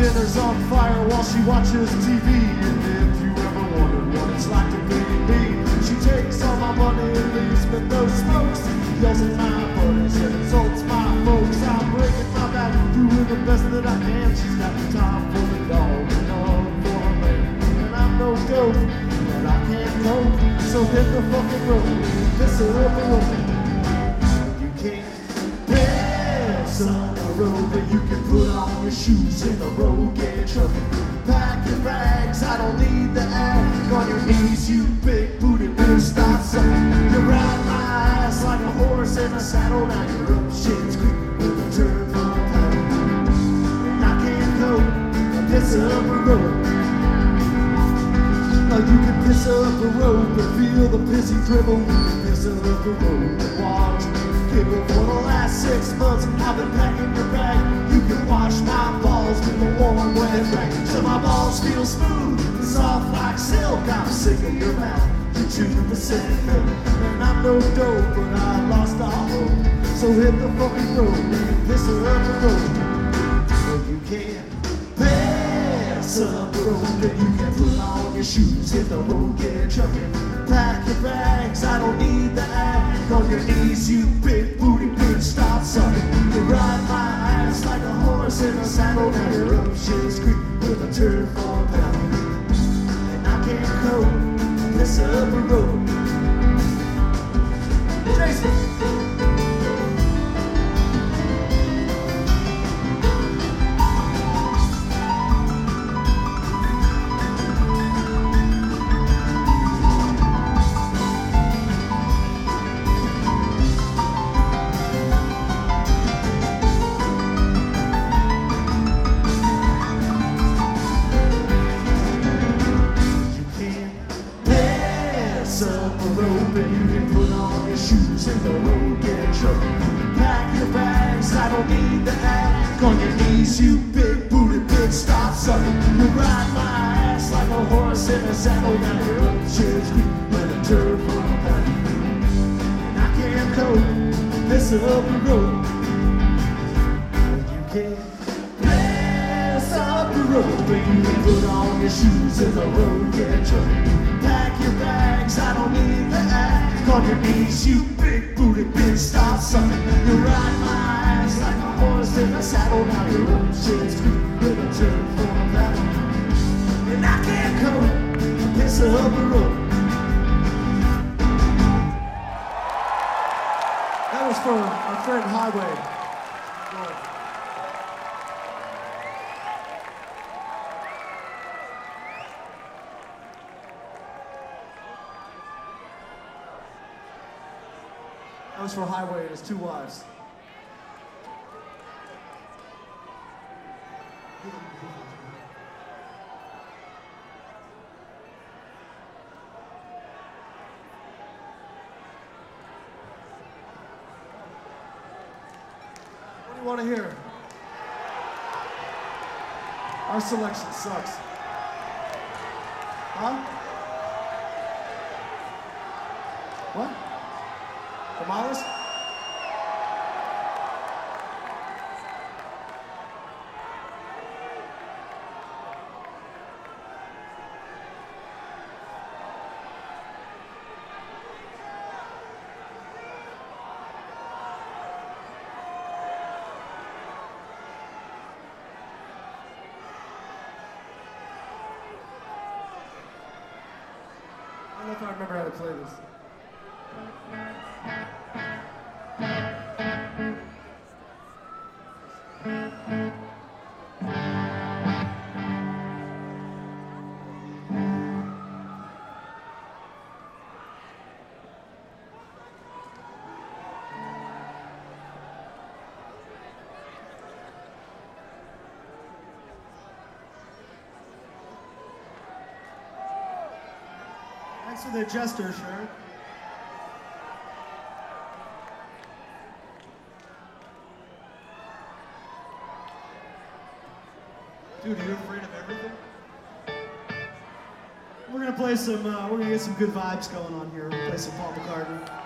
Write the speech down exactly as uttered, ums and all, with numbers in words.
dinner's on fire while she watches T V. And if you ever wondered what it's like to be me, she takes all my money and leaves with no smokes. Yells at my buddies and insults my folks. I'm breaking my back, doing the best that I can. She's got the time for the dog and none for a man. And I'm no dope, but I can't cope. So hit the fucking road, piss her up the road. You can't pass on the road, but you can put on your shoes in the road, get trucking. Pack your bags, I don't need the act. On your knees, you big booty bitch, stop sucking. You ride my ass like a horse in a saddle. Now you're up shit's creek with a turn for a paddle. And I can't go, I piss up the road. Now you can piss up the road, but feel the pissy dribble. You can piss up the road and watch me giggle. For the last six months, I've been packing your bag. You can wash my balls with a warm, wet rag. So my balls feel smooth and soft like silk. I'm sick of your mouth, you chew the same milk. And I'm no dope, but I lost all hope. So hit the fucking road, and piss her up the road. But you can't pass up the road, and you can put on your shoes, hit the road, get trucking. Pack your bags, I don't need the act. On your knees, you big booty bitch, stop sucking. You ride my ass like a horse in a saddle. Now you're up shit's creek with a turn for a paddle. And I can't cope, piss up the road. Jason! On your knees, you big booty bitch, stop sucking. You ride my ass like a horse in a saddle. Now you're up shit's creek with a turn for a paddle. And I can't cope, piss up the road. But you can't pass up the road, but you can put on your shoes in the road, get trucking. Pack your bags, I don't need the act. On your knees, you big booty bitch, stop sucking. You ride my ass like a horse in a saddle. Now you're up shit's creek with a turn for a paddle. And I can't cope, piss up the road. That was for our friend Highway. That was for Highway and his two wives. What do you want to hear? Our selection sucks. Huh? What? Tamales? I don't know if I remember how to play this. Thanks for the jester shirt. Dude, are you afraid of everything? We're gonna play some, uh, we're gonna get some good vibes going on here. We'll play some Paul McCartney.